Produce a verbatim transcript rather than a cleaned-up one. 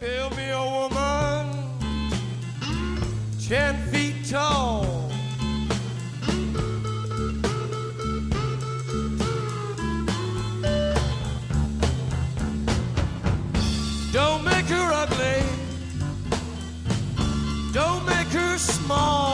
Build me a woman ten feet tall. Don't make her ugly. Don't make her small.